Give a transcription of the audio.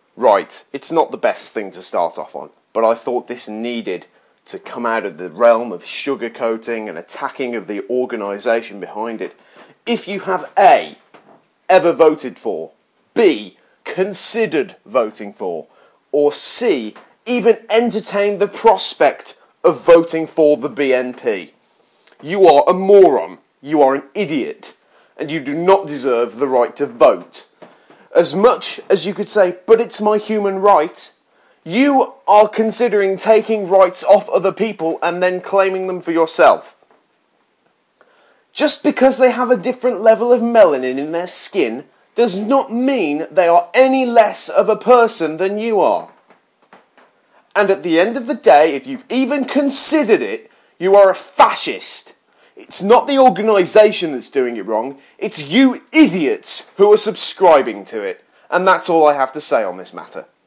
Right, it's not the best thing to start off on, but I thought this needed to come out of the realm of sugarcoating and attacking of the organisation behind it. If you have A, ever voted for, B, considered voting for, or C, even entertained the prospect of voting for the BNP, you are a moron, you are an idiot, and you do not deserve the right to vote. As much as you could say, but it's my human right, you are considering taking rights off other people and then claiming them for yourself. Just because they have a different level of melanin in their skin does not mean they are any less of a person than you are. And at the end of the day, if you've even considered it, you are a fascist. It's not the organisation that's doing it wrong, it's you idiots who are subscribing to it. And that's all I have to say on this matter.